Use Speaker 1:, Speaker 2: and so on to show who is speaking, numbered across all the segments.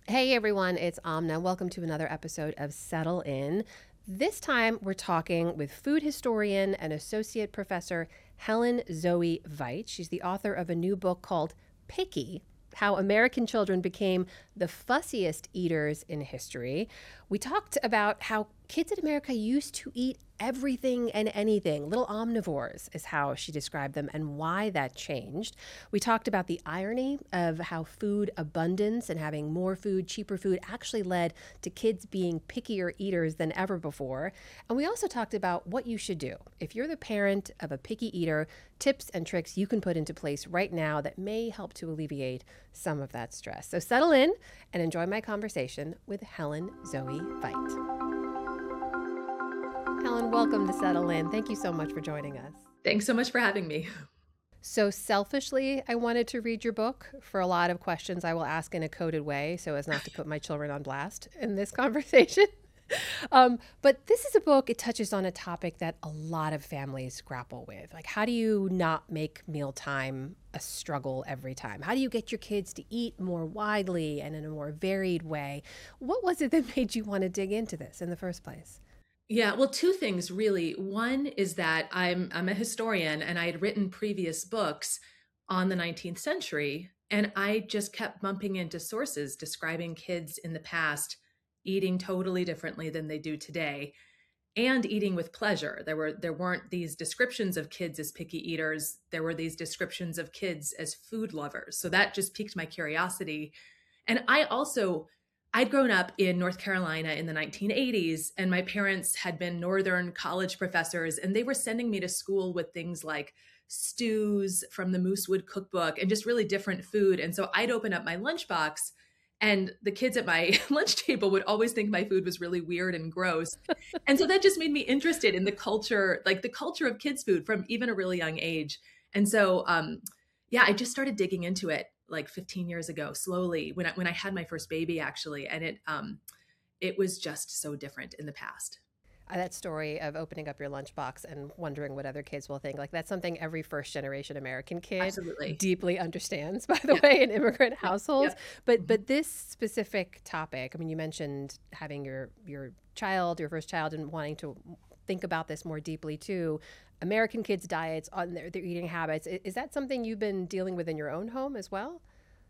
Speaker 1: Hey everyone, it's Amna. Welcome to another episode of Settle In. This time we're talking with food historian and associate professor Helen Zoe Veit. She's the author of a new book called Picky: How American Children Became the Fussiest Eaters in History. We talked about how kids in America used to eat everything and anything. Little omnivores is how she described them and why that changed. We talked about the irony of how food abundance and having more food, cheaper food actually led to kids being pickier eaters than ever before. And we also talked about what you should do. If you're the parent of a picky eater, tips and tricks you can put into place right now that may help to alleviate some of that stress. So settle in and enjoy my conversation with Helen Zoe Veit. Helen, welcome to Settle In. Thank you so much for joining us.
Speaker 2: Thanks so much for having me.
Speaker 1: So selfishly, I wanted to read your book. For a lot of questions I will ask in a coded way so as not to put my children on blast in this conversation. But this is a book, it touches on a topic that a lot of families grapple with. Like, how do you not make mealtime a struggle every time? How do you get your kids to eat more widely and in a more varied way? What was it that made you want to dig into this in the first place?
Speaker 2: Yeah, well, two things really. One is that I'm a historian and I had written previous books on the 19th century, and I just kept bumping into sources describing kids in the past eating totally differently than they do today and eating with pleasure. There weren't these descriptions of kids as picky eaters. There were these descriptions of kids as food lovers. So that just piqued my curiosity. And I'd grown up in North Carolina in the 1980s, and my parents had been Northern college professors, and they were sending me to school with things like stews from the Moosewood cookbook and just really different food. And so I'd open up my lunchbox, and the kids at my lunch table would always think my food was really weird and gross. And so that just made me interested in the culture, like the culture of kids' food from even a really young age. And so, yeah, I just started digging into it like 15 years ago, slowly when I had my first baby, actually, and it was just so different in the past.
Speaker 1: That story of opening up your lunchbox and wondering what other kids will think, like that's something every first generation American kid
Speaker 2: Absolutely.
Speaker 1: deeply understands, by the
Speaker 2: Yeah.
Speaker 1: way, in immigrant
Speaker 2: Yeah.
Speaker 1: households.
Speaker 2: Yeah.
Speaker 1: But this specific topic, I mean, you mentioned having your first child, and wanting to think about this more deeply too. American kids' diets, on their eating habits. Is that something you've been dealing with in your own home as well?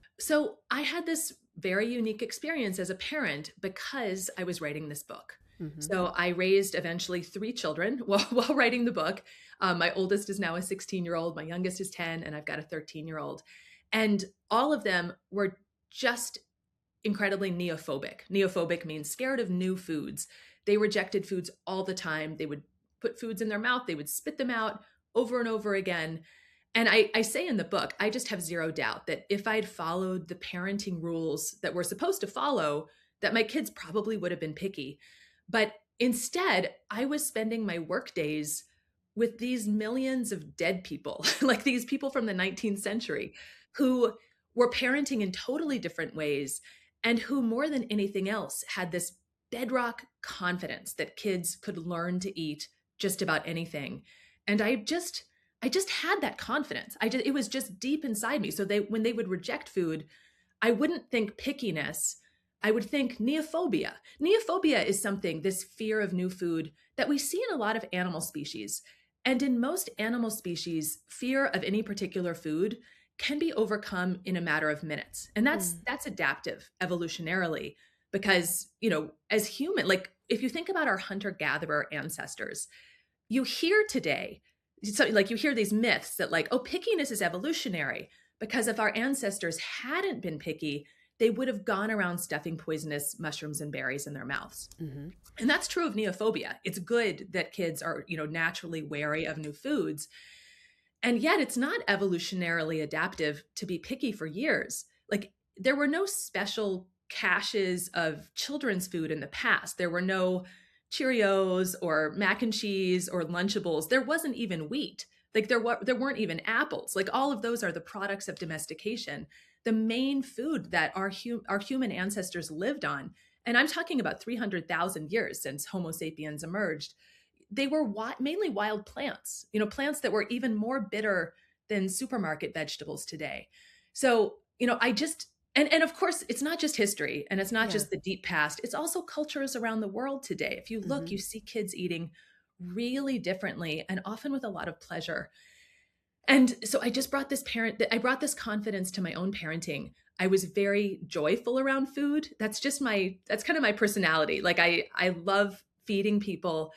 Speaker 2: So I had this very unique experience as a parent because I was writing this book.
Speaker 1: Mm-hmm.
Speaker 2: So I raised eventually three children while writing the book. My oldest is now a 16-year-old, my youngest is 10, and I've got a 13-year-old. And all of them were just incredibly neophobic. Neophobic means scared of new foods. They rejected foods all the time. They would put foods in their mouth, they would spit them out over and over again. And I say in the book, I just have zero doubt that if I'd followed the parenting rules that we're supposed to follow, that my kids probably would have been picky. But instead, I was spending my work days with these millions of dead people, like these people from the 19th century who were parenting in totally different ways and who, more than anything else, had this bedrock confidence that kids could learn to eat just about anything. And I just had that confidence. It was just deep inside me. So when they would reject food, I wouldn't think pickiness. I would think neophobia. Neophobia is something, this fear of new food, that we see in a lot of animal species. And in most animal species, fear of any particular food can be overcome in a matter of minutes. And that's adaptive evolutionarily because, as human, like if you think about our hunter-gatherer ancestors, you hear today, so like you hear these myths that like, oh, pickiness is evolutionary because if our ancestors hadn't been picky, they would have gone around stuffing poisonous mushrooms and berries in their mouths.
Speaker 1: Mm-hmm.
Speaker 2: And that's true of neophobia. It's good that kids are, naturally wary of new foods. And yet it's not evolutionarily adaptive to be picky for years. Like there were no special caches of children's food in the past. There were no Cheerios or mac and cheese or Lunchables. There wasn't even wheat. Like there weren't even apples. Like all of those are the products of domestication. The main food that our human ancestors lived on, and I'm talking about 300,000 years since Homo sapiens emerged, they were mainly wild plants, plants that were even more bitter than supermarket vegetables today. So, And of course, it's not just history and it's not
Speaker 1: Yeah.
Speaker 2: just the deep past. It's also cultures around the world today. If you look,
Speaker 1: Hmm.
Speaker 2: you see kids eating really differently and often with a lot of pleasure. And so I brought this confidence to my own parenting. I was very joyful around food. That's kind of my personality. Like I love feeding people.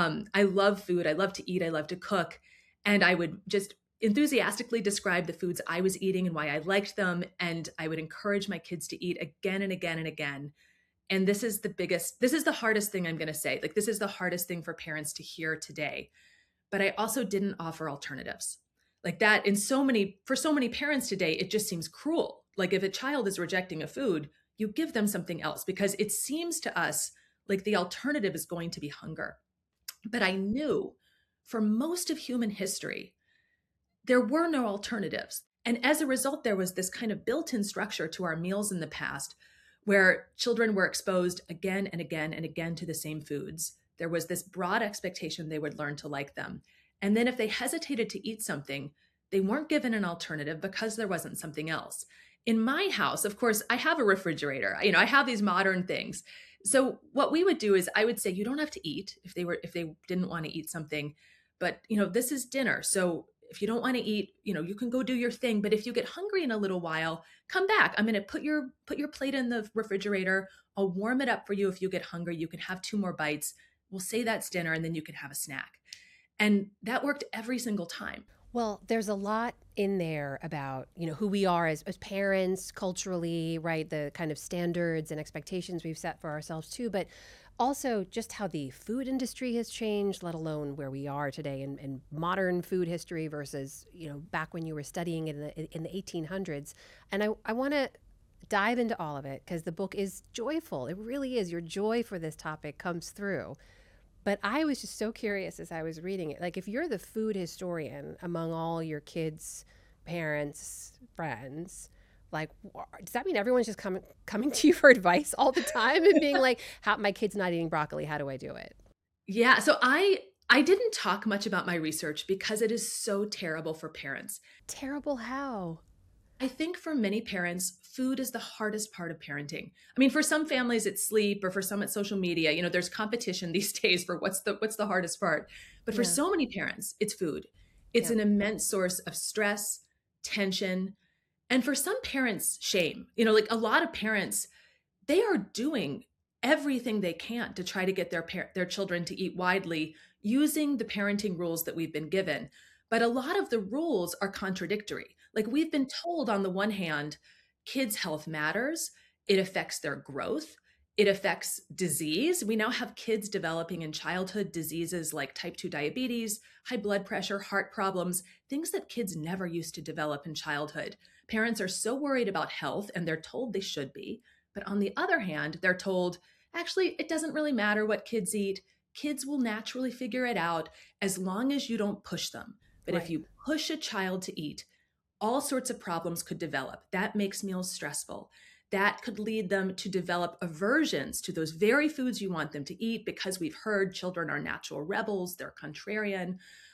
Speaker 2: I love food. I love to eat. I love to cook. And I would just enthusiastically describe the foods I was eating and why I liked them. And I would encourage my kids to eat again and again and again. And this is the hardest thing I'm going to say. Like, this is the hardest thing for parents to hear today, but I also didn't offer alternatives. Like that for so many parents today, it just seems cruel. Like if a child is rejecting a food, you give them something else because it seems to us like the alternative is going to be hunger. But I knew for most of human history, there were no alternatives. And as a result, there was this kind of built in structure to our meals in the past where children were exposed again and again and again to the same foods. There was this broad expectation they would learn to like them. And then if they hesitated to eat something, they weren't given an alternative because there wasn't something else. In my house, of course, I have a refrigerator. I have these modern things. So what we would do is I would say you don't have to eat if they didn't want to eat something, but this is dinner. So if you don't want to eat, you can go do your thing, but if you get hungry in a little while, come back. I'm going to put your plate in the refrigerator. I'll warm it up for you. If you get hungry, you can have 2 more bites. We'll say that's dinner and then you can have a snack. And that worked every single time.
Speaker 1: Well, there's a lot in there about, who we are as parents culturally, right? The kind of standards and expectations we've set for ourselves too, but also just how the food industry has changed, let alone where we are today in modern food history versus, back when you were studying in the 1800s. And I want to dive into all of it because the book is joyful. It really is. Your joy for this topic comes through. But I was just so curious as I was reading it. Like, if you're the food historian among all your kids' parents, friends, like, does that mean everyone's just coming to you for advice all the time and being like, "How my kid's not eating broccoli? How do I do it?"
Speaker 2: Yeah. So I didn't talk much about my research because it is so terrible for parents.
Speaker 1: Terrible how?
Speaker 2: I think for many parents, food is the hardest part of parenting. I mean, for some families it's sleep, or for some it's social media. There's competition these days for what's the hardest part. But for
Speaker 1: Yeah.
Speaker 2: so many parents, it's food. It's
Speaker 1: Yeah.
Speaker 2: an immense source of stress, tension, and for some parents, shame. Like a lot of parents, they are doing everything they can to try to get their children to eat widely using the parenting rules that we've been given. But a lot of the rules are contradictory. Like we've been told on the one hand, kids' health matters, it affects their growth, it affects disease. We now have kids developing in childhood diseases like type 2 diabetes, high blood pressure, heart problems, things that kids never used to develop in childhood. Parents are so worried about health, and they're told they should be. But on the other hand, they're told, actually, it doesn't really matter what kids eat. Kids will naturally figure it out as long as you don't push them. But if
Speaker 1: Right.
Speaker 2: you push a child to eat, all sorts of problems could develop. That makes meals stressful. That could lead them to develop aversions to those very foods you want them to eat because we've heard children are natural rebels, they're contrarian.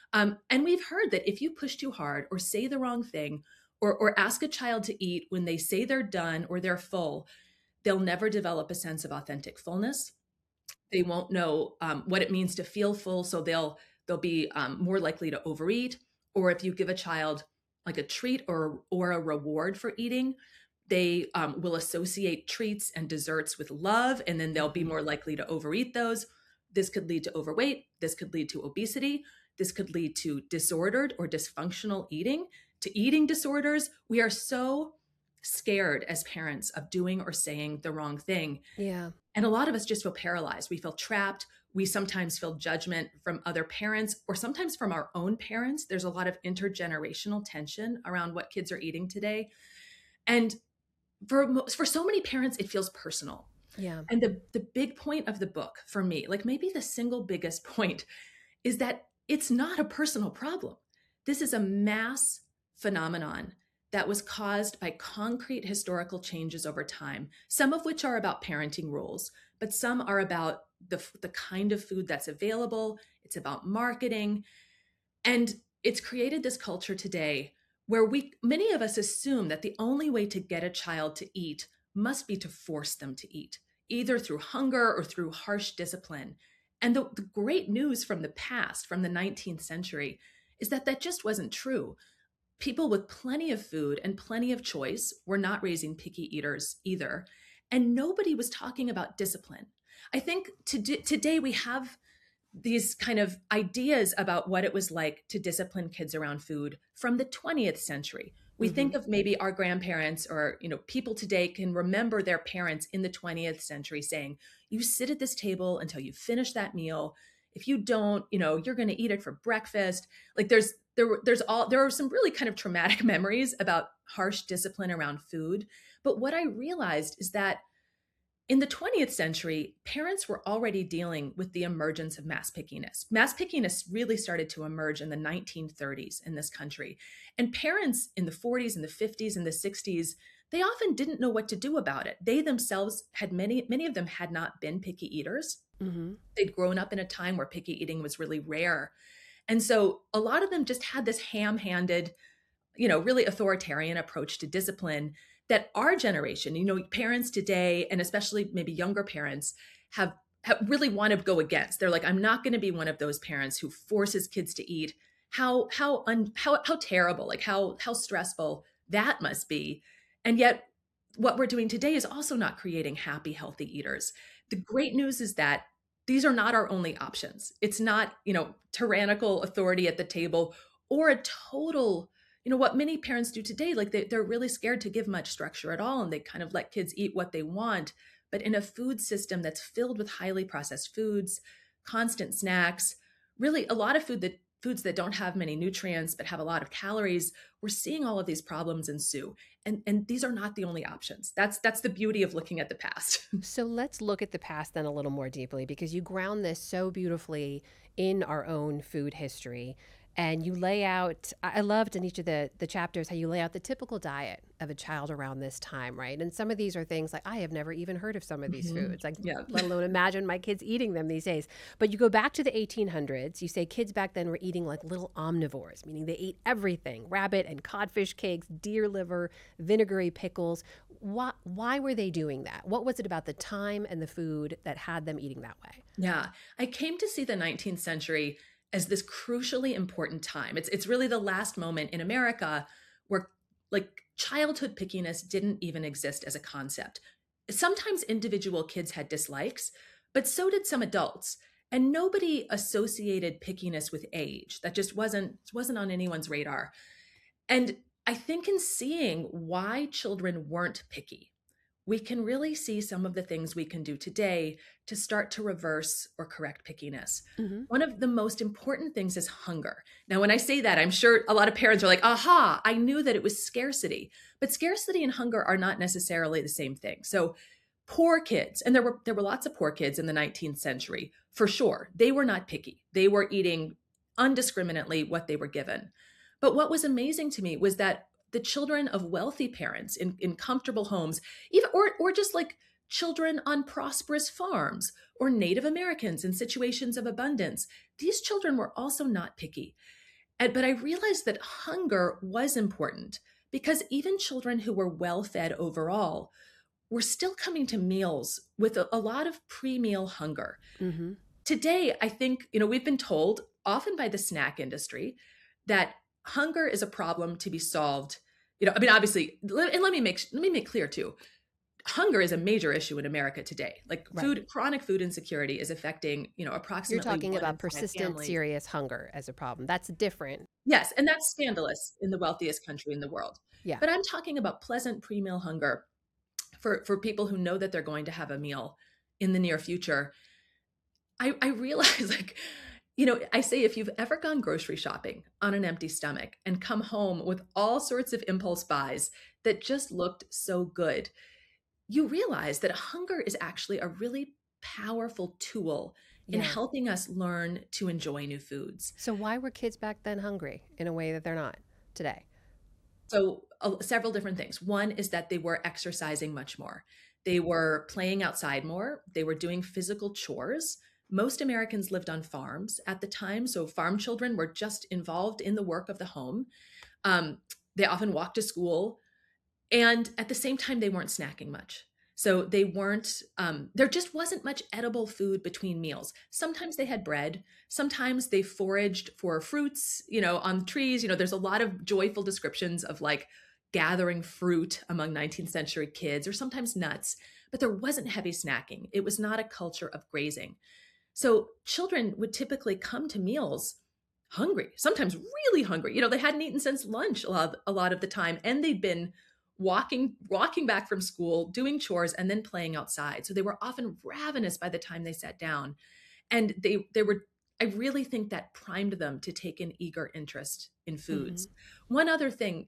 Speaker 2: And we've heard that if you push too hard or say the wrong thing or ask a child to eat when they say they're done or they're full, they'll never develop a sense of authentic fullness. They won't know what it means to feel full, so they'll be more likely to overeat. Or if you give a child like a treat or a reward for eating, they will associate treats and desserts with love, and then they'll be
Speaker 1: Hmm.
Speaker 2: more likely to overeat those. This could lead to overweight. This could lead to obesity. This could lead to disordered or dysfunctional eating, to eating disorders. We are so scared as parents of doing or saying the wrong thing.
Speaker 1: Yeah.
Speaker 2: And a lot of us just feel paralyzed. We feel trapped. We sometimes feel judgment from other parents or sometimes from our own parents. There's a lot of intergenerational tension around what kids are eating today. And for so many parents, it feels personal.
Speaker 1: Yeah.
Speaker 2: And the big point of the book for me, like maybe the single biggest point, is that it's not a personal problem. This is a mass phenomenon that was caused by concrete historical changes over time, some of which are about parenting rules, but some are about the kind of food that's available. It's about marketing. And it's created this culture today where many of us assume that the only way to get a child to eat must be to force them to eat, either through hunger or through harsh discipline. And the great news from the past, from the 19th century, is that that just wasn't true. People with plenty of food and plenty of choice were not raising picky eaters either. And nobody was talking about discipline. I think today we have these kind of ideas about what it was like to discipline kids around food from the 20th century. We think of maybe our grandparents or, people today can remember their parents in the 20th century saying, you sit at this table until you finish that meal. If you don't, you're going to eat it for breakfast. Like there are some really kind of traumatic memories about harsh discipline around food. But what I realized is that in the 20th century, parents were already dealing with the emergence of mass pickiness. Mass pickiness really started to emerge in the 1930s in this country. And parents in the 40s and the 50s and the 60s, they often didn't know what to do about it. They themselves had many of them had not been picky eaters. They'd grown up in a time where picky eating was really rare. And so a lot of them just had this ham-handed, really authoritarian approach to discipline that our generation, parents today, and especially maybe younger parents, have really want to go against. They're like, I'm not going to be one of those parents who forces kids to eat. How terrible, like how stressful that must be. And yet what we're doing today is also not creating happy, healthy eaters. The great news is that these are not our only options. It's not, tyrannical authority at the table or a total, what many parents do today, like they're really scared to give much structure at all. And they kind of let kids eat what they want. But in a food system that's filled with highly processed foods, constant snacks, really a lot of foods that don't have many nutrients, but have a lot of calories, we're seeing all of these problems ensue. And these are not the only options. That's the beauty of looking at the past.
Speaker 1: So let's look at the past then a little more deeply, because you ground this so beautifully in our own food history. And you lay out, I loved in each of the chapters how you lay out the typical diet of a child around this time, right? And some of these are things like, I have never even heard of some of these foods, like let alone imagine my kids eating them these days. But you go back to the 1800s, you say kids back then were eating like little omnivores, meaning they ate everything, rabbit and codfish cakes, deer liver, vinegary pickles. Why were they doing that? What was it about the time and the food that had them eating that way?
Speaker 2: Yeah, I came to see the 19th century as this crucially important time. It's really the last moment in America where like childhood pickiness didn't even exist as a concept. Sometimes individual kids had dislikes, but so did some adults. And nobody associated pickiness with age. That just wasn't on anyone's radar. And I think in seeing why children weren't picky, we can really see some of the things we can do today to start to reverse or correct pickiness. One of the most important things is hunger. Now, when I say that, I'm sure a lot of parents are like, aha, I knew that it was scarcity. But scarcity and hunger are not necessarily the same thing. So poor kids, and there were lots of poor kids in the 19th century, for sure. They were not picky. They were eating undiscriminately what they were given. But what was amazing to me was that the children of wealthy parents in comfortable homes, even or just like children on prosperous farms or Native Americans in situations of abundance, these children were also not picky. But I realized that hunger was important because even children who were well-fed overall were still coming to meals with a lot of pre-meal hunger. Today, I think, we've been told often by the snack industry that hunger is a problem to be solved. Obviously, and let me make clear too, hunger is a major issue in America today. Like chronic food insecurity is affecting, approximately.
Speaker 1: You're talking about persistent, serious hunger as a problem. That's different.
Speaker 2: Yes, and that's scandalous in the wealthiest country in the world.
Speaker 1: Yeah.
Speaker 2: But I'm talking about pleasant pre-meal hunger for people who know that they're going to have a meal in the near future. I realize I say if you've ever gone grocery shopping on an empty stomach and come home with all sorts of impulse buys that just looked so good, you realize that hunger is actually a really powerful tool in helping us learn to enjoy new foods.
Speaker 1: So why were kids back then hungry in a way that they're not today?
Speaker 2: So several different things. One is that they were exercising much more. They were playing outside more. They were doing physical chores. Most Americans lived on farms at the time, so farm children were just involved in the work of the home. They often walked to school, and at the same time, they weren't snacking much. So they weren't, there just wasn't much edible food between meals. Sometimes they had bread. Sometimes they foraged for fruits, on trees. There's a lot of joyful descriptions of like gathering fruit among 19th century kids, or sometimes nuts, but there wasn't heavy snacking. It was not a culture of grazing. So children would typically come to meals hungry, sometimes really hungry. They hadn't eaten since lunch a lot of the time, and they'd been walking back from school, doing chores, and then playing outside. So they were often ravenous by the time they sat down. And they were, I really think that primed them to take an eager interest in
Speaker 1: Mm-hmm.
Speaker 2: foods. One other thing,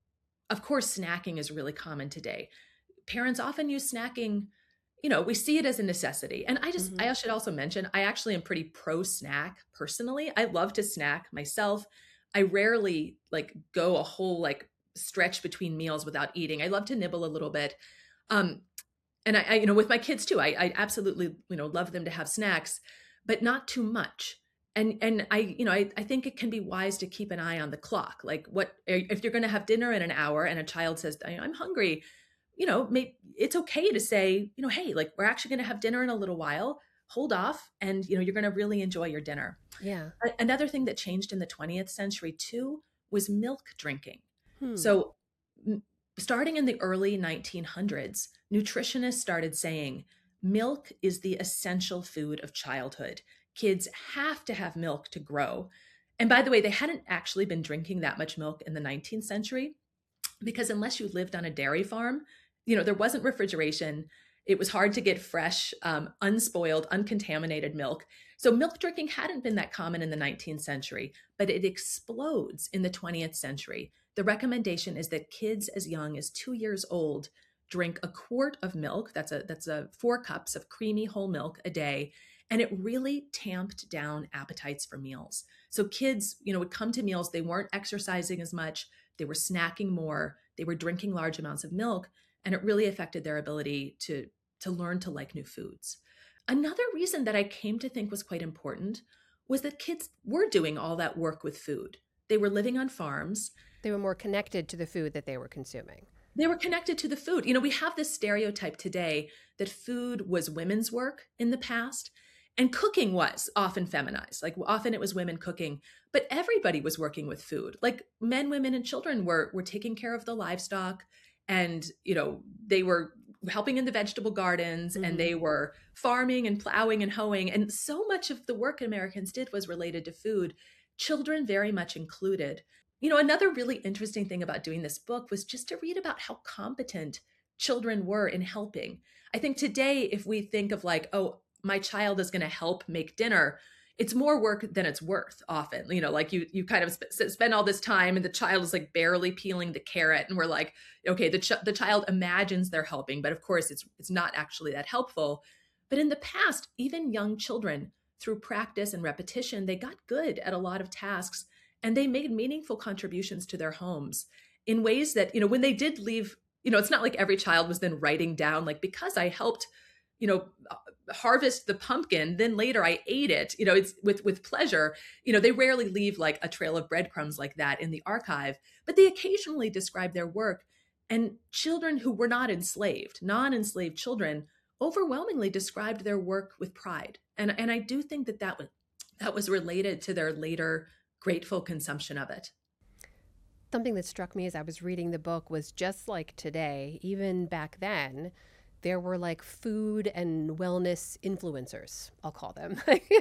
Speaker 2: of course, snacking is really common today. Parents often use snacking, we see it as a necessity. And
Speaker 1: Mm-hmm.
Speaker 2: I should also mention, I actually am pretty pro snack personally. I love to snack myself. I rarely like go a whole like stretch between meals without eating. I love to nibble a little bit. Um, and with my kids too, I absolutely, love them to have snacks, but not too much. And I think it can be wise to keep an eye on the clock. Like if you're going to have dinner in an hour and a child says, I'm hungry, maybe it's okay to say, hey, like we're actually going to have dinner in a little while. Hold off, and you're going to really enjoy your dinner.
Speaker 1: Yeah.
Speaker 2: Another thing that changed in the 20th century too was milk drinking.
Speaker 1: Hmm.
Speaker 2: So, starting in the early 1900s, nutritionists started saying milk is the essential food of childhood. Kids have to have milk to grow. And by the way, they hadn't actually been drinking that much milk in the 19th century because unless you lived on a dairy farm, there wasn't refrigeration. It was hard to get fresh, unspoiled, uncontaminated milk. So milk drinking hadn't been that common in the 19th century, but it explodes in the 20th century. The recommendation is that kids as young as 2 years old drink a quart of milk. That's a 4 cups of creamy whole milk a day. And it really tamped down appetites for meals. So kids, would come to meals, they weren't exercising as much, they were snacking more, they were drinking large amounts of milk, and it really affected their ability to learn to like new foods. Another reason that I came to think was quite important was that kids were doing all that work with food. They were living on farms.
Speaker 1: They were more connected to the food that they were consuming.
Speaker 2: They were connected to the food. We have this stereotype today that food was women's work in the past, and cooking was often feminized. Like often it was women cooking, but everybody was working with food. Like men, women, and children were taking care of the livestock, and they were helping in the vegetable gardens, and
Speaker 1: Mm-hmm.
Speaker 2: they were farming and plowing and hoeing. And so much of the work Americans did was related to food, children very much included. Another really interesting thing about doing this book was just to read about how competent children were in helping. I think today, if we think of like, oh, my child is going to help make dinner, it's more work than it's worth often. Like you kind of spend all this time and the child is like barely peeling the carrot, and we're like, okay, the child imagines they're helping, but of course it's not actually that helpful. But in the past, even young children, through practice and repetition, they got good at a lot of tasks, and they made meaningful contributions to their homes in ways that, when they did leave, it's not like every child was then writing down like, because I helped, you know harvest the pumpkin, then later I ate it, it's with pleasure. They rarely leave like a trail of breadcrumbs like that in the archive, but they occasionally describe their work. And children who were not enslaved, non-enslaved children, overwhelmingly described their work with pride. And I do think that was related to their later grateful consumption of it.
Speaker 1: Something that struck me as I was reading the book was just like today, even back then, there were like food and wellness influencers, I'll call them.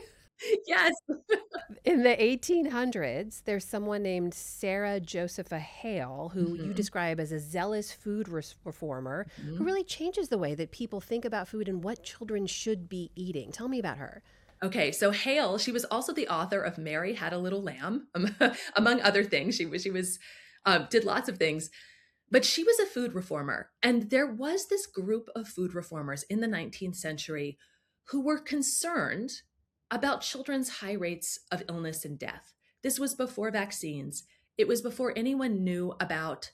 Speaker 2: Yes.
Speaker 1: In the 1800s, there's someone named Sarah Josepha Hale, who you
Speaker 2: Mhm.
Speaker 1: describe as a zealous food reformer who
Speaker 2: Mhm.
Speaker 1: really changes the way that people think about food and what children should be eating. Tell me about her.
Speaker 2: Okay, so Hale, she was also the author of Mary Had a Little Lamb, among other things. She did lots of things, but she was a food reformer, and there was this group of food reformers in the 19th century who were concerned about children's high rates of illness and death. This was before vaccines. It was before anyone knew about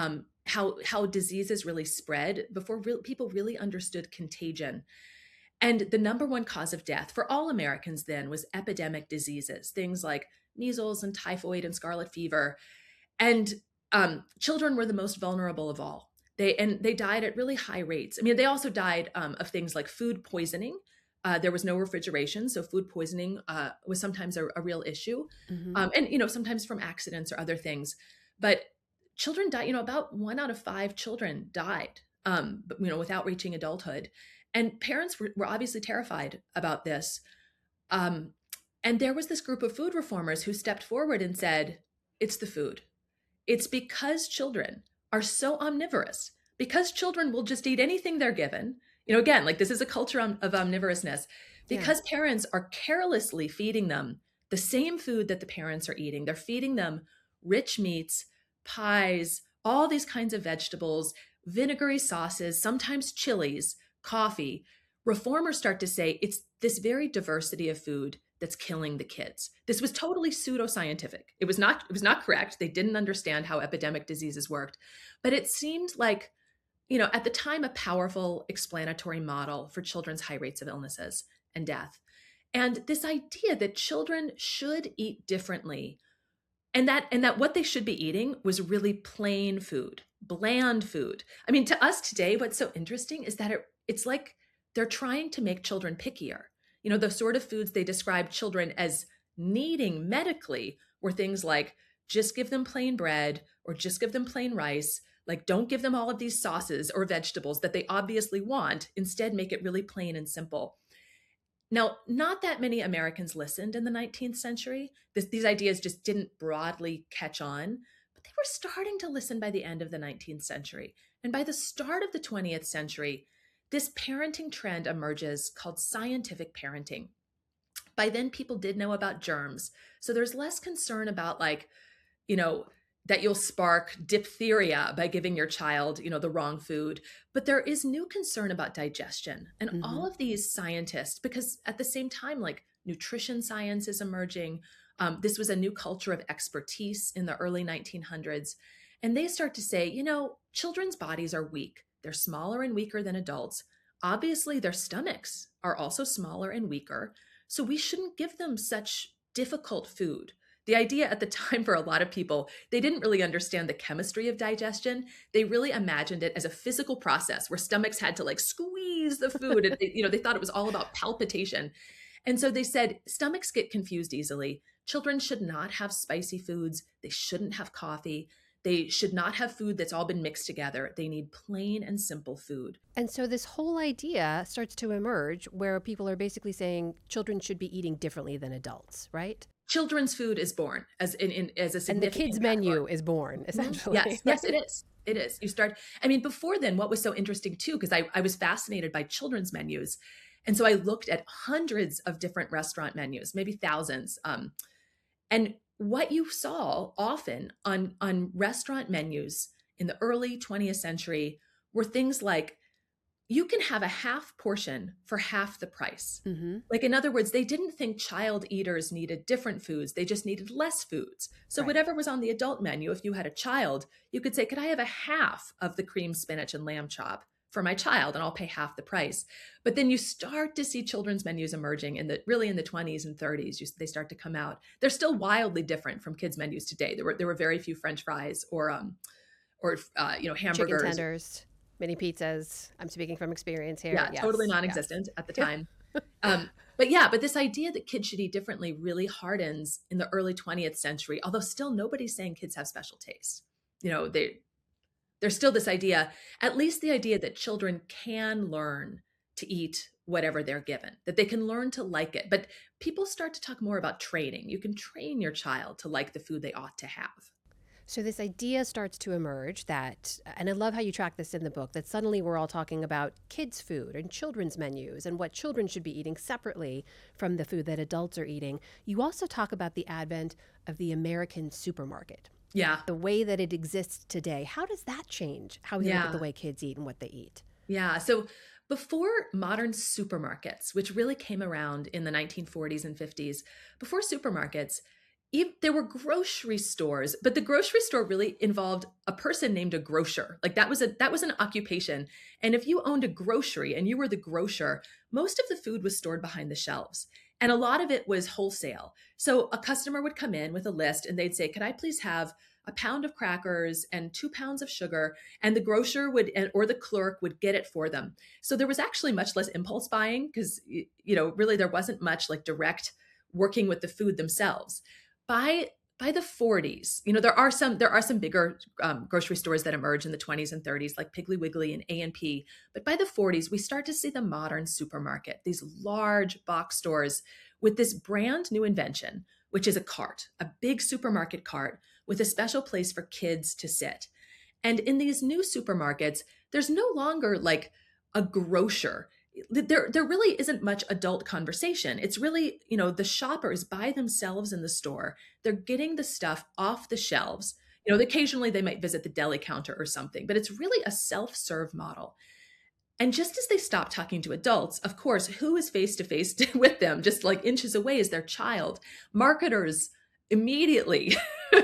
Speaker 2: how diseases really spread, before people really understood contagion. And the number one cause of death for all Americans then was epidemic diseases, things like measles and typhoid and scarlet fever. And children were the most vulnerable of all. They died at really high rates. I mean, they also died of things like food poisoning. There was no refrigeration, so food poisoning was sometimes a real issue,
Speaker 1: Hmm.
Speaker 2: and sometimes from accidents or other things. But children died. About 1 out of 5 children died, without reaching adulthood, and parents were obviously terrified about this. Um, and there was this group of food reformers who stepped forward and said, "It's the food. It's because children are so omnivorous, because children will just eat anything they're given. Again, like this is a culture of omnivorousness,
Speaker 1: Yeah.
Speaker 2: because parents are carelessly feeding them the same food that the parents are eating. They're feeding them rich meats, pies, all these kinds of vegetables, vinegary sauces, sometimes chilies, coffee. Reformers start to say it's this very diversity of food that's killing the kids. This was totally pseudoscientific. It was not correct. They didn't understand how epidemic diseases worked, but it seemed like, at the time, a powerful explanatory model for children's high rates of illnesses and death. And this idea that children should eat differently, and that what they should be eating was really plain food, bland food. I mean, to us today, what's so interesting is that it's like they're trying to make children pickier. The sort of foods they described children as needing medically were things like just give them plain bread or just give them plain rice. Like, don't give them all of these sauces or vegetables that they obviously want. Instead, make it really plain and simple. Now, not that many Americans listened in the 19th century. These ideas just didn't broadly catch on, but they were starting to listen by the end of the 19th century. And by the start of the 20th century, this parenting trend emerges called scientific parenting. By then, people did know about germs. So there's less concern about, like, you know, that you'll spark diphtheria by giving your child, the wrong food. But there is new concern about digestion. And
Speaker 1: Hmm.
Speaker 2: all of these scientists, because at the same time, like nutrition science is emerging, this was a new culture of expertise in the early 1900s. And they start to say, children's bodies are weak. They're smaller and weaker than adults. Obviously, their stomachs are also smaller and weaker. So we shouldn't give them such difficult food. The idea at the time, for a lot of people, they didn't really understand the chemistry of digestion. They really imagined it as a physical process where stomachs had to like squeeze the food. And they thought it was all about palpitation. And so they said stomachs get confused easily. Children should not have spicy foods. They shouldn't have coffee. They should not have food that's all been mixed together. They need plain and simple food.
Speaker 1: And so this whole idea starts to emerge where people are basically saying children should be eating differently than adults, right?
Speaker 2: Children's food is born as a
Speaker 1: And the kids'
Speaker 2: significant category.
Speaker 1: menu is born,
Speaker 2: Mhm.
Speaker 1: essentially.
Speaker 2: Yes, yes, it is. It is. Before then, what was so interesting too, because I was fascinated by children's menus. And so I looked at hundreds of different restaurant menus, maybe thousands. And what you saw often on restaurant menus in the early 20th century were things like you can have a half portion for half the price.
Speaker 1: Hmm.
Speaker 2: Like, in other words, they didn't think child eaters needed different foods. They just needed less foods. So
Speaker 1: Right.
Speaker 2: whatever was on the adult menu, if you had a child, you could say, could I have a half of the cream spinach and lamb chop for my child? And I'll pay half the price. But then you start to see children's menus emerging really in the 20s and 30s. They start to come out. They're still wildly different from kids' menus today. There were very few French fries or
Speaker 1: Chicken
Speaker 2: hamburgers.
Speaker 1: tenders, mini pizzas. I'm speaking from experience here.
Speaker 2: Yeah, totally
Speaker 1: Yes. Yes.
Speaker 2: non-existent at the time. But this idea that kids should eat differently really hardens in the early 20th century, although still nobody's saying kids have special tastes. There's still this idea, at least the idea that children can learn to eat whatever they're given, that they can learn to like it. But people start to talk more about training. You can train your child to like the food they ought to have.
Speaker 1: So this idea starts to emerge that, and I love how you track this in the book, that suddenly we're all talking about kids' food and children's menus and what children should be eating separately from the food that adults are eating. You also talk about the advent of the American supermarket,
Speaker 2: Yeah.
Speaker 1: the way that it exists today. How does that change how we look at
Speaker 2: Yeah.
Speaker 1: the way kids eat and what they eat?
Speaker 2: Yeah. So before modern supermarkets, which really came around in the 1940s and 50s, before supermarkets, there were grocery stores, but the grocery store really involved a person named a grocer. Like that was an occupation. And if you owned a grocery and you were the grocer, most of the food was stored behind the shelves. And a lot of it was wholesale. So a customer would come in with a list and they'd say, could I please have a pound of crackers and 2 pounds of sugar, and the grocer would or the clerk would get it for them. So there was actually much less impulse buying because really there wasn't much like direct working with the food themselves. By the 40s, there are some bigger grocery stores that emerge in the 20s and 30s, like Piggly Wiggly and A&P. But by the 40s, we start to see the modern supermarket, these large box stores with this brand new invention, which is a cart, a big supermarket cart with a special place for kids to sit. And in these new supermarkets, there's no longer like a grocer. There really isn't much adult conversation. It's really, the shoppers by themselves in the store. They're getting the stuff off the shelves. Occasionally they might visit the deli counter or something, but it's really a self-serve model. And just as they stop talking to adults, of course, who is face to face with them, just like inches away, is their child. Marketers immediately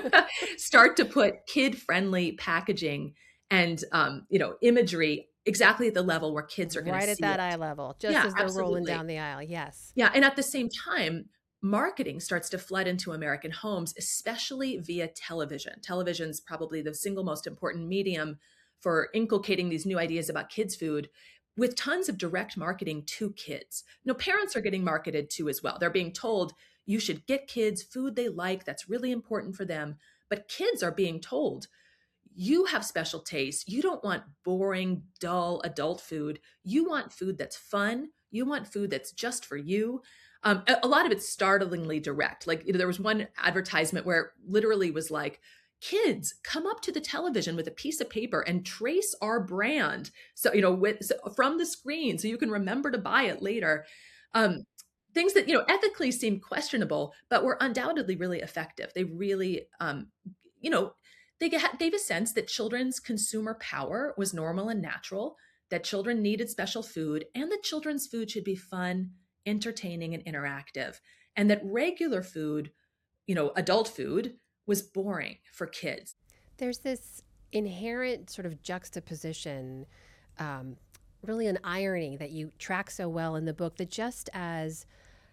Speaker 2: start to put kid-friendly packaging and imagery exactly at the level where kids are going to
Speaker 1: Right at
Speaker 2: see
Speaker 1: that
Speaker 2: it.
Speaker 1: eye level, just
Speaker 2: Yeah,
Speaker 1: as they're rolling
Speaker 2: absolutely.
Speaker 1: down the aisle. Yes.
Speaker 2: Yeah, and at the same time, marketing starts to flood into American homes, especially via television. Television's probably the single most important medium for inculcating these new ideas about kids' food with tons of direct marketing to kids. Parents are getting marketed to as well. They're being told you should get kids food they like, that's really important for them. But kids are being told you have special tastes. You don't want boring, dull adult food. You want food that's fun. You want food that's just for you. A lot of it's startlingly direct. Like, there was one advertisement where it literally was like, kids, come up to the television with a piece of paper and trace our brand. So, from the screen so you can remember to buy it later. Um, Things that, ethically seem questionable, but were undoubtedly really effective. They really, you know, gave a sense that children's consumer power was normal and natural, that children needed special food, and that children's food should be fun, entertaining, and interactive. And that regular food, adult food, was boring for kids.
Speaker 1: There's this inherent sort of juxtaposition, um, really an irony that you track so well in the book, that just as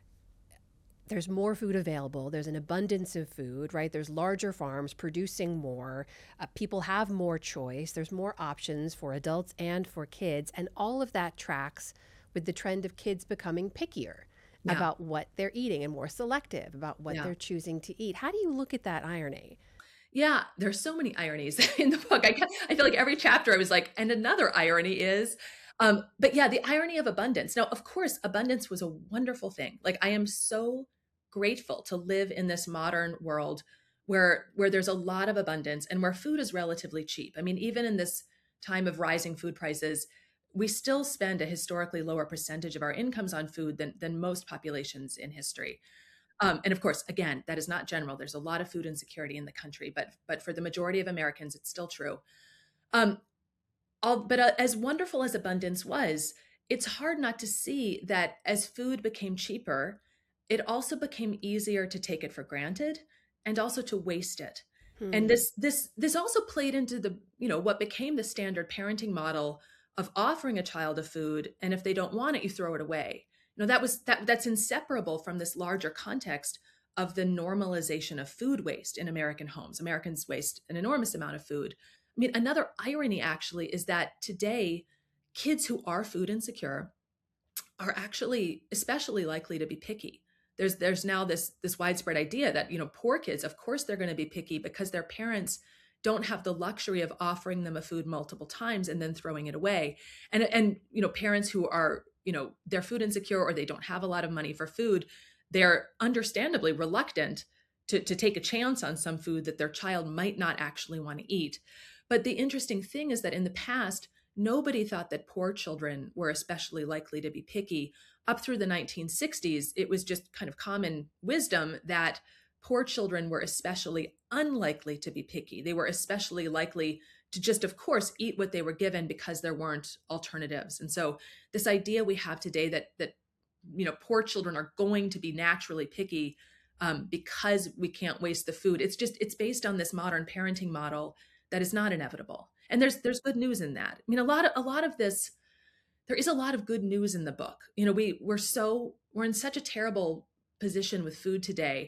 Speaker 1: there's more food available, there's an abundance of food, right? There's larger farms producing more, people have more choice, there's more options for adults and for kids, and all of that tracks with the trend of kids becoming pickier
Speaker 2: Yeah.
Speaker 1: about what they're eating and more selective about what
Speaker 2: Yeah.
Speaker 1: they're choosing to eat. How do you look at that irony?
Speaker 2: Yeah, there's so many ironies in the book. I feel like every chapter I was like, and another irony is, but yeah, the irony of abundance. Now, of course, abundance was a wonderful thing. Like, I am so grateful to live in this modern world where there's a lot of abundance and where food is relatively cheap. I mean, even in this time of rising food prices, we still spend a historically lower percentage of our incomes on food than most populations in history. And of course, again, that is not general. There's a lot of food insecurity in the country, but for the majority of Americans, it's still true. Um, but as wonderful as abundance was, it's hard not to see that as food became cheaper, it also became easier to take it for granted and also to waste it. And
Speaker 1: Hmm.
Speaker 2: this also played into the what became the standard parenting model of offering a child a food, and if they don't want it, you throw it away. That's inseparable from this larger context of the normalization of food waste in American homes. Americans waste an enormous amount of food. I mean, another irony actually is that today, kids who are food insecure are actually especially likely to be picky. There's now this widespread idea that poor kids, of course they're going to be picky because their parents don't have the luxury of offering them a food multiple times and then throwing it away. And parents who are they're food insecure or they don't have a lot of money for food, they're understandably reluctant to take a chance on some food that their child might not actually want to eat. But the interesting thing is that in the past, nobody thought that poor children were especially likely to be picky. Up through the 1960s, it was just kind of common wisdom that poor children were especially unlikely to be picky. They were especially likely to just, of course, eat what they were given because there weren't alternatives. And so this idea we have today that poor children are going to be naturally picky because we can't waste the food. It's based on this modern parenting model that is not inevitable. And there's good news in that. I mean, a lot of this, there is a lot of good news in the book. We're in such a terrible position with food today.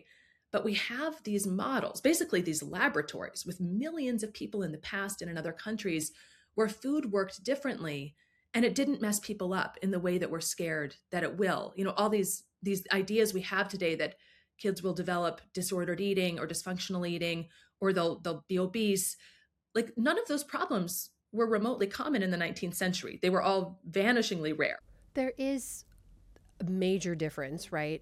Speaker 2: But we have these models, basically these laboratories with millions of people in the past and in other countries where food worked differently and it didn't mess people up in the way that we're scared that it will. All these ideas we have today that kids will develop disordered eating or dysfunctional eating, or they'll be obese. Like, none of those problems were remotely common in the 19th century. They were all vanishingly rare.
Speaker 1: There is a major difference, right,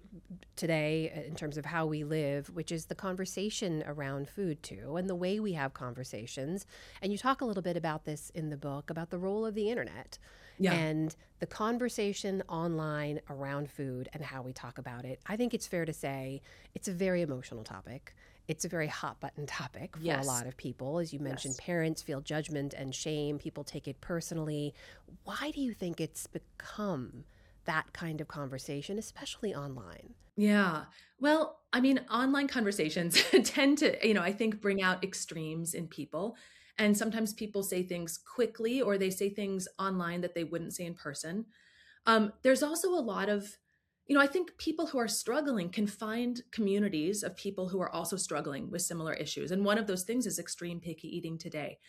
Speaker 1: today in terms of how we live, which is the conversation around food, too, and the way we have conversations. And you talk a little bit about this in the book, about the role of the internet
Speaker 2: Yeah.
Speaker 1: and the conversation online around food and how we talk about it. I think it's fair to say it's a very emotional topic. It's a very hot button topic for a
Speaker 2: Yes.
Speaker 1: lot of people. As you mentioned,
Speaker 2: Yes.
Speaker 1: parents feel judgment and shame. People take it personally. Why do you think it's become that kind of conversation, especially online?
Speaker 2: Yeah. Well, I mean, online conversations tend to, I think bring out extremes in people. And sometimes people say things quickly or they say things online that they wouldn't say in person. There's also a lot of, I think people who are struggling can find communities of people who are also struggling with similar issues. And one of those things is extreme picky eating today.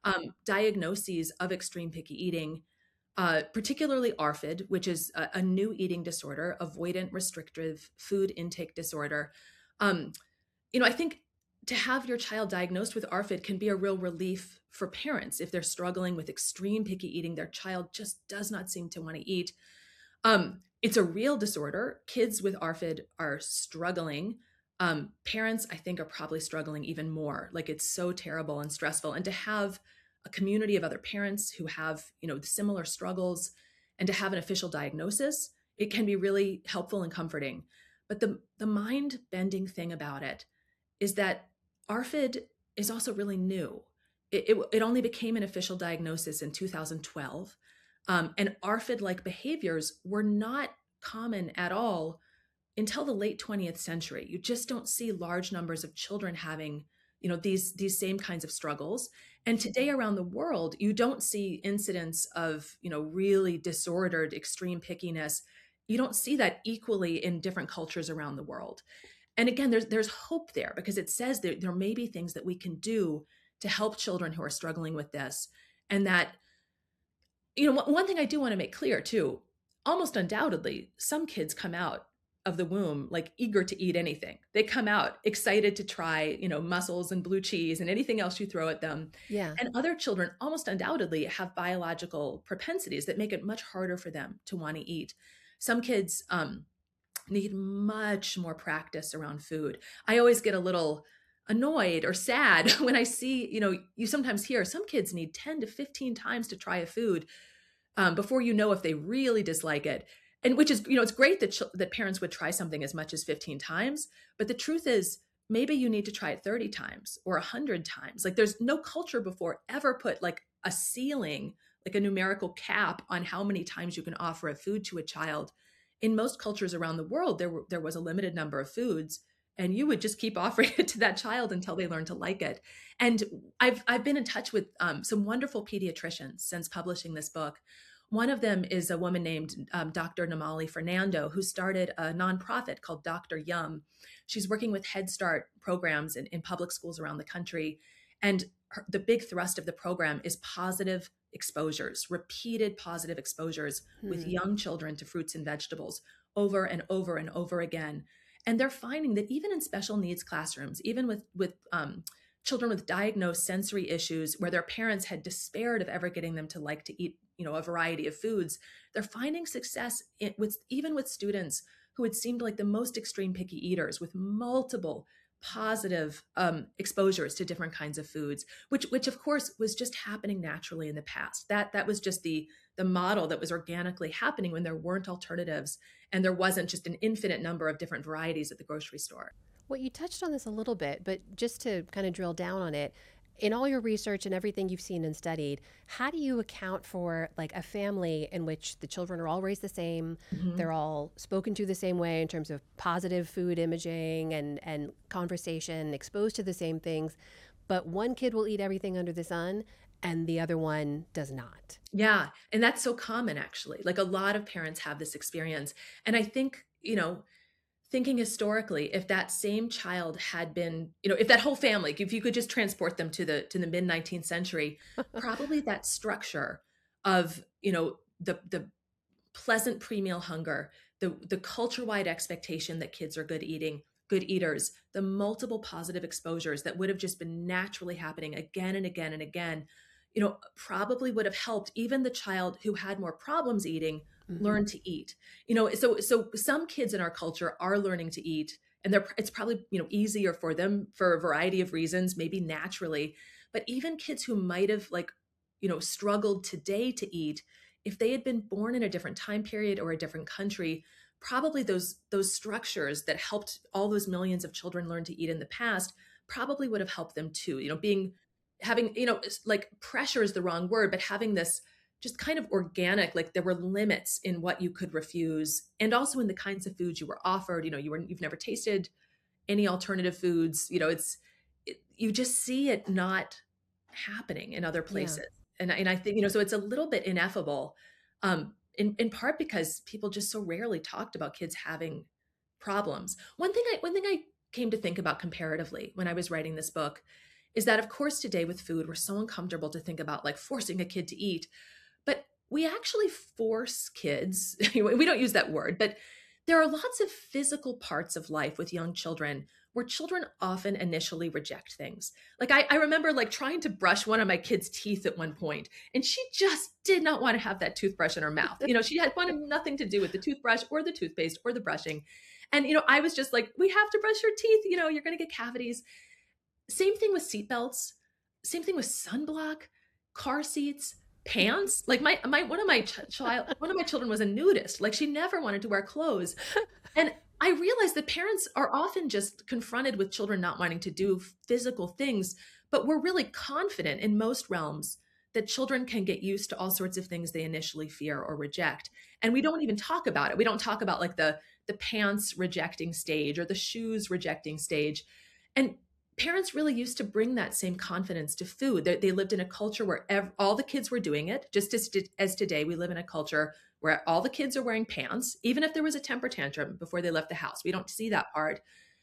Speaker 2: Diagnoses of extreme picky eating, particularly ARFID, which is a new eating disorder, avoidant restrictive food intake disorder. Um, I think to have your child diagnosed with ARFID can be a real relief for parents if they're struggling with extreme picky eating. Their child just does not seem to want to eat. It's a real disorder. Kids with ARFID are struggling. Parents, I think, are probably struggling even more. Like, it's so terrible and stressful. And to have a community of other parents who have, similar struggles, and to have an official diagnosis, it can be really helpful and comforting. But the mind-bending thing about it is that ARFID is also really new. It only became an official diagnosis in 2012. And ARFID-like behaviors were not common at all until the late 20th century. You just don't see large numbers of children having, these same kinds of struggles. And today around the world, you don't see incidents of, really disordered extreme pickiness. You don't see that equally in different cultures around the world. And again, there's hope there, because it says that there may be things that we can do to help children who are struggling with this. And that, one thing I do want to make clear too, almost undoubtedly, some kids come out of the womb like eager to eat anything. They come out excited to try, mussels and blue cheese and anything else you throw at them.
Speaker 1: Yeah.
Speaker 2: And other children almost undoubtedly have biological propensities that make it much harder for them to want to eat. Some kids need much more practice around food. I always get a little annoyed or sad when I see, you sometimes hear some kids need 10 to 15 times to try a food before you know if they really dislike it. And which is, it's great that that parents would try something as much as 15 times. But the truth is, maybe you need to try it 30 times or 100 times. Like, there's no culture before ever put like a ceiling, like a numerical cap on how many times you can offer a food to a child. In most cultures around the world, there was a limited number of foods, and you would just keep offering it to that child until they learned to like it. And I've been in touch with some wonderful pediatricians since publishing this book. One of them is a woman named Dr. Namali Fernando, who started a nonprofit called Dr. Yum. She's working with Head Start programs in public schools around the country. And the big thrust of the program is positive exposures, repeated positive exposures with young children to fruits and vegetables over and over and over again. And they're finding that even in special needs classrooms, even with children with diagnosed sensory issues where their parents had despaired of ever getting them to like to eat, a variety of foods, they're finding success even with students who had seemed like the most extreme picky eaters with multiple positive exposures to different kinds of foods, which of course was just happening naturally in the past. That was just the model that was organically happening when there weren't alternatives and there wasn't just an infinite number of different varieties at the grocery store.
Speaker 1: Well, you touched on this a little bit, but just to kind of drill down on it, in all your research and everything you've seen and studied, how do you account for like a family in which the children are all raised the same, they're all spoken to the same way in terms of positive food imaging and conversation, exposed to the same things, but one kid will eat everything under the sun and the other one does not?
Speaker 2: Yeah. And that's so common, actually. Like, a lot of parents have this experience. And I think, thinking historically, if that same child had been, if that whole family, if you could just transport them to the mid 19th century, probably that structure of, the pleasant pre-meal hunger, the culture-wide expectation that kids are good eaters, the multiple positive exposures that would have just been naturally happening again and again and again, probably would have helped even the child who had more problems eating
Speaker 1: Hmm.
Speaker 2: learn to eat. So some kids in our culture are learning to eat, and it's probably, easier for them for a variety of reasons, maybe naturally. But even kids who might have, like, struggled today to eat, if they had been born in a different time period or a different country, probably those structures that helped all those millions of children learn to eat in the past probably would have helped them too. Being having, like, pressure is the wrong word, but having this just kind of organic, like there were limits in what you could refuse, and also in the kinds of foods you were offered. You've never tasted any alternative foods. You just see it not happening in other
Speaker 1: Yeah.
Speaker 2: places. And I think, so it's a little bit ineffable, in part because people just so rarely talked about kids having problems. One thing I came to think about comparatively when I was writing this book is that, of course, today with food, we're so uncomfortable to think about, like, forcing a kid to eat, but we actually force kids. We don't use that word, but there are lots of physical parts of life with young children where children often initially reject things. Like, I remember, like, trying to brush one of my kids' teeth at one point, and she just did not want to have that toothbrush in her mouth. She had wanted nothing to do with the toothbrush or the toothpaste or the brushing. And, I was just like, we have to brush your teeth. You're going to get cavities. Same thing with seatbelts. Same thing with sunblock, car seats, pants. Like, my one of my children was a nudist. Like, she never wanted to wear clothes. And I realized that parents are often just confronted with children not wanting to do physical things, but we're really confident in most realms that children can get used to all sorts of things they initially fear or reject. And we don't even talk about it. We don't talk about, like, the pants rejecting stage or the shoes rejecting stage. And parents really used to bring that same confidence to food. They lived in a culture where all the kids were doing it, just as today we live in a culture where all the kids are wearing pants, even if there was a temper tantrum before they left the house. We don't see that part.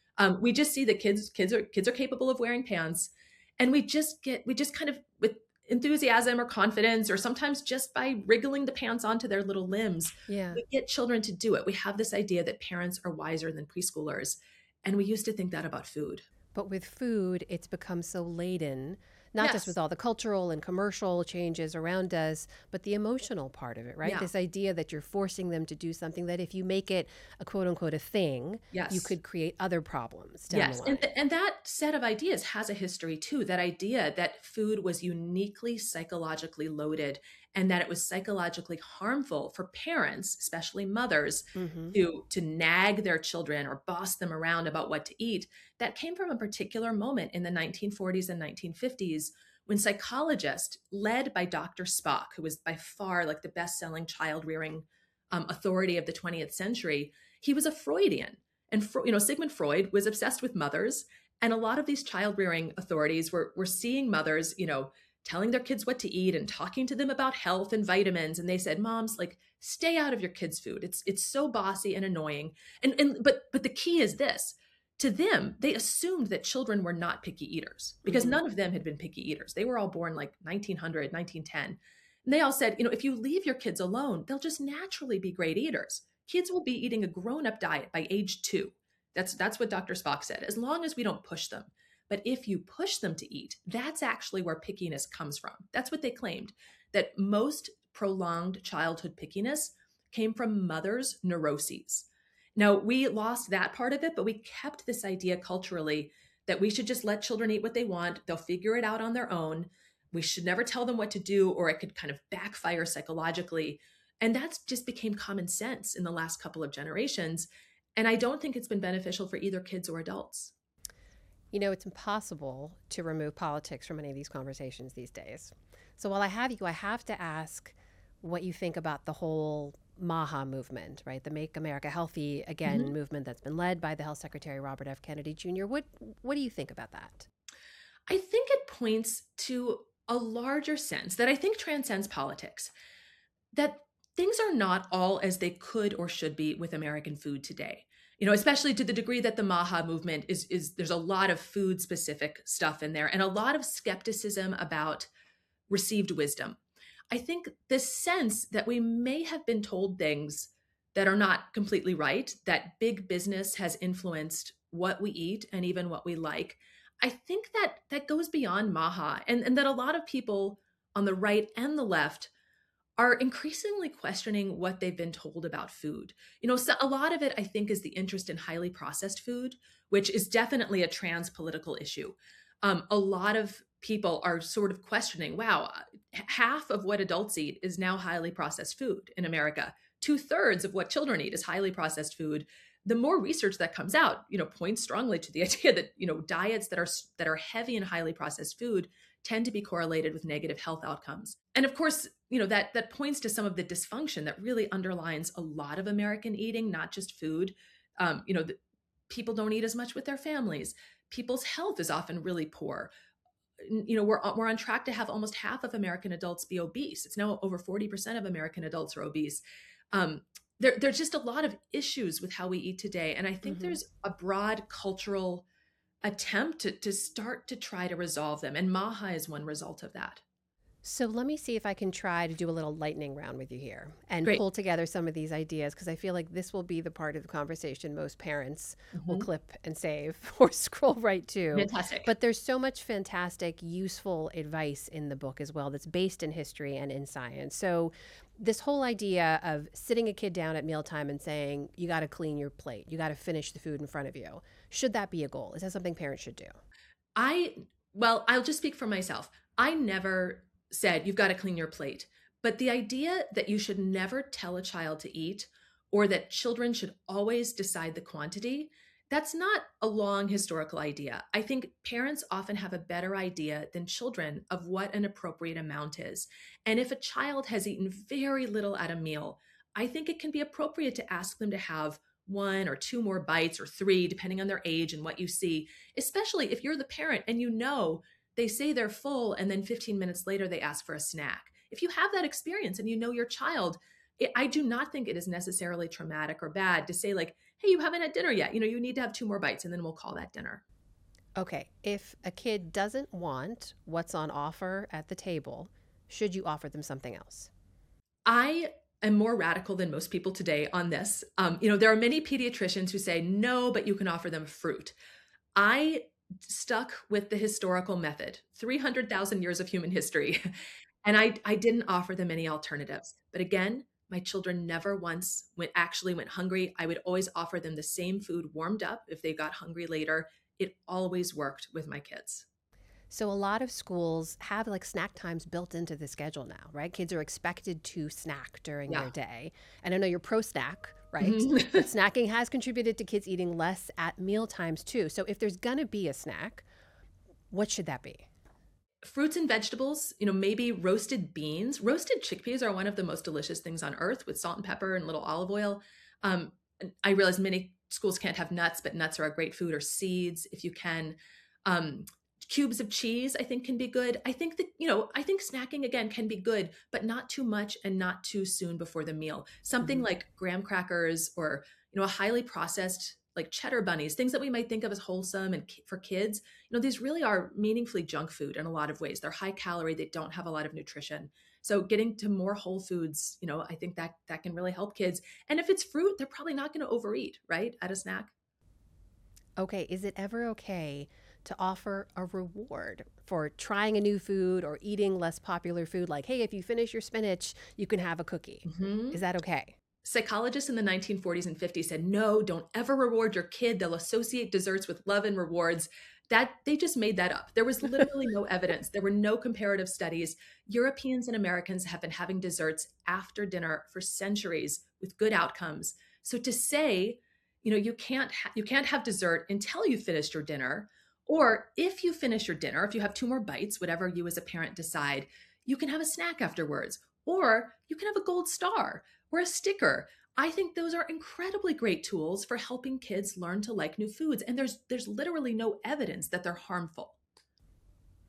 Speaker 2: We just see that kids are capable of wearing pants, and we just kind of, with enthusiasm or confidence, or sometimes just by wriggling the pants onto their little limbs,
Speaker 1: Yeah.
Speaker 2: we get children to do it. We have this idea that parents are wiser than preschoolers, and we used to think that about food.
Speaker 1: But with food, it's become so laden, not just with
Speaker 2: Yes.
Speaker 1: all the cultural and commercial changes around us, but the emotional part of it, right?
Speaker 2: Yeah.
Speaker 1: This idea that you're forcing them to do something that if you make it a quote unquote a thing, you
Speaker 2: Yes.
Speaker 1: could create other problems down the
Speaker 2: Yes, and
Speaker 1: line.
Speaker 2: and that set of ideas has a history too. That idea that food was uniquely psychologically loaded, and that it was psychologically harmful for parents, especially mothers,
Speaker 1: Hmm.
Speaker 2: to nag their children or boss them around about what to eat. That came from a particular moment in the 1940s and 1950s, when psychologists, led by Dr. Spock, who was by far, like, the best-selling child rearing authority of the 20th century, he was a Freudian. And Sigmund Freud was obsessed with mothers, and a lot of these child rearing authorities were seeing mothers, telling their kids what to eat and talking to them about health and vitamins. And they said, "Moms, like, stay out of your kids' food. It's so bossy and annoying." But the key is this: to them, they assumed that children were not picky eaters, because
Speaker 1: Hmm.
Speaker 2: none of them had been picky eaters. They were all born like 1900, 1910. And they all said, if you leave your kids alone, they'll just naturally be great eaters. Kids will be eating a grown-up diet by age 2. That's what Dr. Spock said, as long as we don't push them. But if you push them to eat, that's actually where pickiness comes from. That's what they claimed, that most prolonged childhood pickiness came from mothers' neuroses. Now, we lost that part of it, but we kept this idea culturally that we should just let children eat what they want. They'll figure it out on their own. We should never tell them what to do, or it could kind of backfire psychologically. And that's just became common sense in the last couple of generations. And I don't think it's been beneficial for either kids or adults.
Speaker 1: It's impossible to remove politics from any of these conversations these days. So while I have you, I have to ask what you think about the whole MAHA movement, right? The Make America Healthy Again
Speaker 2: Mhm.
Speaker 1: movement that's been led by the Health Secretary Robert F. Kennedy Jr. What do you think about that?
Speaker 2: I think it points to a larger sense that I think transcends politics, that things are not all as they could or should be with American food today. especially to the degree that the Maha movement is there's a lot of food specific stuff in there and a lot of skepticism about received wisdom. I think this sense that we may have been told things that are not completely right, that big business has influenced what we eat and even what we like. I think that that goes beyond Maha, and that a lot of people on the right and the left are increasingly questioning what they've been told about food. So a lot of it, I think, is the interest in highly processed food, which is definitely a trans political issue. A lot of people are sort of questioning, wow, half of what adults eat is now highly processed food in America. Two-thirds of what children eat is highly processed food. The more research that comes out, points strongly to the idea that, diets that are heavy in highly processed food tend to be correlated with negative health outcomes. And of course, that points to some of the dysfunction that really underlines a lot of American eating, not just food. People don't eat as much with their families. People's health is often really poor. We're on track to have almost half of American adults be obese. It's now over 40% of American adults are obese. There's just a lot of issues with how we eat today. And I think there's a broad cultural attempt to start to try to resolve them. And Maha is one result of that.
Speaker 1: So let me see if I can try to do a little lightning round with you here and
Speaker 2: Great.
Speaker 1: pull together some of these ideas, because I feel like this will be the part of the conversation most parents will clip and save or scroll right to.
Speaker 2: Fantastic.
Speaker 1: But there's so much fantastic, useful advice in the book as well that's based in history and in science. So this whole idea of sitting a kid down at mealtime and saying, you got to clean your plate, you got to finish the food in front of you. Should that be a goal? Is that something parents should do?
Speaker 2: I'll just speak for myself. I never said you've got to clean your plate. But the idea that you should never tell a child to eat or that children should always decide the quantity, that's not a long historical idea. I think parents often have a better idea than children of what an appropriate amount is. And if a child has eaten very little at a meal, I think it can be appropriate to ask them to have one or two more bites or three, depending on their age and what you see, especially if you're the parent and they say they're full and then 15 minutes later they ask for a snack. If you have that experience and you know your child, I do not think it is necessarily traumatic or bad to say like, hey, you haven't had dinner yet. You need to have two more bites and then we'll call that dinner.
Speaker 1: Okay, if a kid doesn't want what's on offer at the table, should you offer them something else?
Speaker 2: I am more radical than most people today on this. There are many pediatricians who say, no, but you can offer them fruit. I stuck with the historical method, 300,000 years of human history. And I didn't offer them any alternatives. But again, my children never once went hungry. I would always offer them the same food warmed up if they got hungry later. It always worked with my kids.
Speaker 1: So a lot of schools have like snack times built into the schedule now, right? Kids are expected to snack during their day. And I know you're pro snack, right? But snacking has contributed to kids eating less at meal times too. So if there's going to be a snack, what should that be?
Speaker 2: Fruits and vegetables, maybe roasted beans. Roasted chickpeas are one of the most delicious things on earth with salt and pepper and little olive oil. I realize many schools can't have nuts, but nuts are a great food, or seeds if you can. Cubes of cheese, I think, can be good. I think snacking again can be good, but not too much and not too soon before the meal. Something like graham crackers or, a highly processed like cheddar bunnies, things that we might think of as wholesome and for kids. These really are meaningfully junk food in a lot of ways. They're high calorie. They don't have a lot of nutrition. So getting to more whole foods, I think that can really help kids. And if it's fruit, they're probably not going to overeat, right, at a snack.
Speaker 1: Okay. Is it ever okay to offer a reward for trying a new food or eating less popular food? Like, hey, if you finish your spinach, you can have a cookie. Is that okay?
Speaker 2: Psychologists in the 1940s and 50s said, no, don't ever reward your kid. They'll associate desserts with love and rewards. That they just made that up. There was literally no evidence. There were no comparative studies. Europeans and Americans have been having desserts after dinner for centuries with good outcomes. So to say, you can't have dessert until you finished your dinner, or if you finish your dinner, if you have two more bites, whatever you as a parent decide, you can have a snack afterwards, or you can have a gold star or a sticker. I think those are incredibly great tools for helping kids learn to like new foods. And there's literally no evidence that they're harmful.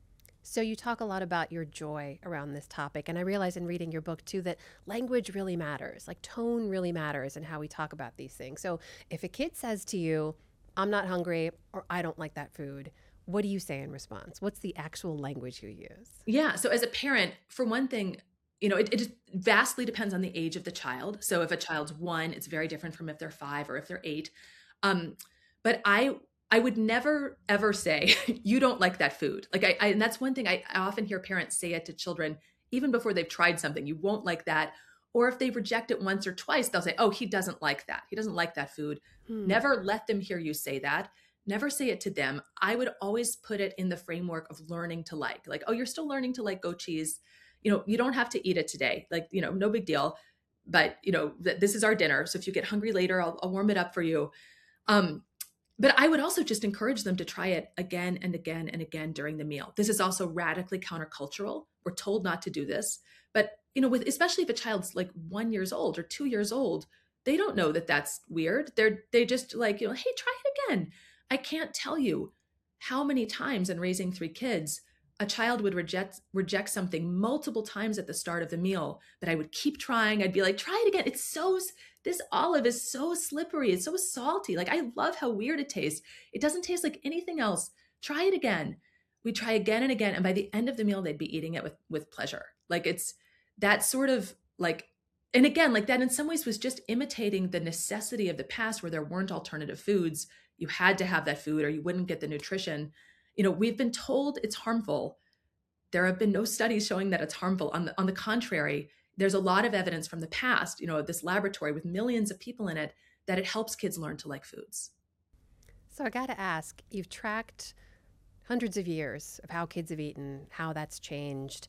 Speaker 1: So you talk a lot about your joy around this topic, and I realize in reading your book too that language really matters, like tone really matters in how we talk about these things. So if a kid says to you, "I'm not hungry," or "I don't like that food," what do you say in response? What's the actual language you use?
Speaker 2: Yeah. So as a parent, for one thing, it just vastly depends on the age of the child. So if a child's 1, it's very different from if they're 5 or if they're 8. Um, but I would never ever say you don't like that food. Like and that's one thing I often hear parents say it to children even before they've tried something. You won't like that. Or if they reject it once or twice, they'll say, "Oh, he doesn't like that. He doesn't like that food."
Speaker 1: Hmm.
Speaker 2: Never let them hear you say that. Never say it to them. I would always put it in the framework of learning to like, "Oh, you're still learning to like goat cheese. You don't have to eat it today. Like, no big deal. But, this is our dinner. So if you get hungry later, I'll warm it up for you." Um, but I would also just encourage them to try it again and again and again during the meal. This is also radically countercultural. We're told not to do this. But, with especially if a child's like 1 years old or 2 years old, they don't know that that's weird. They just like, "Hey, try it again." I can't tell you how many times in raising 3 kids, a child would reject something multiple times at the start of the meal, but I would keep trying. I'd be like, "Try it again. This olive is so slippery. It's so salty. Like, I love how weird it tastes. It doesn't taste like anything else. Try it again." We try again and again, and by the end of the meal, they'd be eating it with pleasure. Like, it's that sort of like, and again, like that in some ways was just imitating the necessity of the past where there weren't alternative foods. You had to have that food or you wouldn't get the nutrition. We've been told it's harmful. There have been no studies showing that it's harmful. On the contrary, there's a lot of evidence from the past, this laboratory with millions of people in it, that it helps kids learn to like foods.
Speaker 1: So I got to ask, you've tracked hundreds of years of how kids have eaten, how that's changed,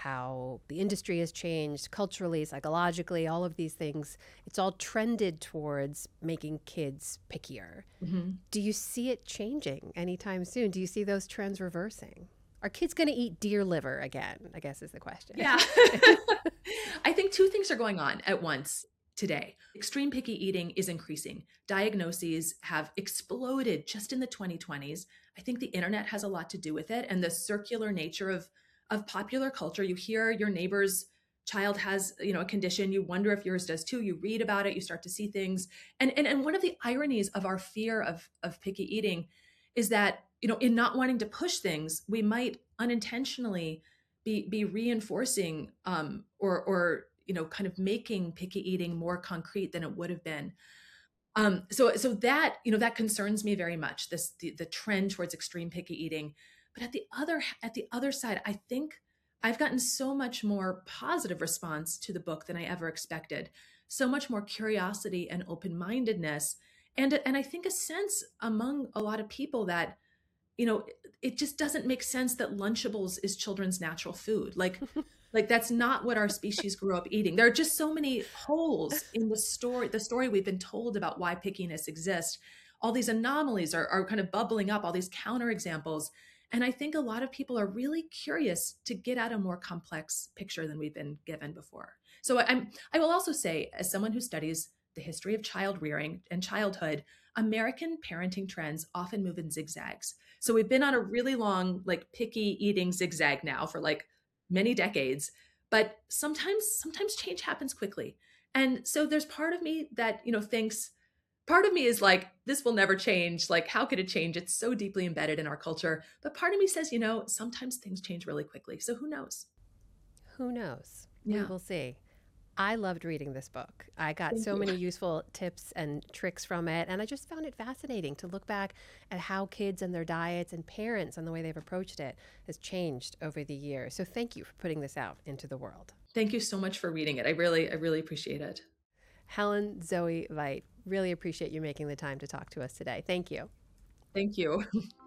Speaker 1: how the industry has changed culturally, psychologically, all of these things. It's all trended towards making kids pickier.
Speaker 2: Mm-hmm.
Speaker 1: Do you see it changing anytime soon? Do you see those trends reversing? Are kids going to eat deer liver again, I guess is the question.
Speaker 2: Yeah. I think 2 things are going on at once today. Extreme picky eating is increasing. Diagnoses have exploded just in the 2020s. I think the internet has a lot to do with it, and the circular nature of popular culture. You hear your neighbor's child has, a condition, you wonder if yours does too. You read about it, you start to see things. And one of the ironies of our fear of picky eating is that, in not wanting to push things, we might unintentionally be reinforcing or kind of making picky eating more concrete than it would have been. So that that concerns me very much. The trend towards extreme picky eating. But at the other side, I think I've gotten so much more positive response to the book than I ever expected. So much more curiosity and open-mindedness, and I think a sense among a lot of people that it just doesn't make sense that Lunchables is children's natural food. Like that's not what our species grew up eating. There are just so many holes in the story we've been told about why pickiness exists. All these anomalies are kind of bubbling up, all these counterexamples. And I think a lot of people are really curious to get at a more complex picture than we've been given before. So I will also say, as someone who studies the history of child rearing and childhood, American parenting trends often move in zigzags. So we've been on a really long, like picky eating zigzag now for like many decades, but sometimes change happens quickly. And so there's part of me that, thinks, part of me is like, this will never change. Like, how could it change? It's so deeply embedded in our culture. But part of me says, sometimes things change really quickly. So who knows?
Speaker 1: Who knows? We
Speaker 2: Yeah.
Speaker 1: will see. I loved reading this book. I got
Speaker 2: Thank
Speaker 1: so
Speaker 2: you.
Speaker 1: many useful tips and tricks from it. And I just found it fascinating to look back at how kids and their diets and parents and the way they've approached it has changed over the years. So thank you for putting this out into the world.
Speaker 2: Thank you so much for reading it. I really appreciate it.
Speaker 1: Helen Zoe Veit, really appreciate you making the time to talk to us today. Thank you.
Speaker 2: Thank you.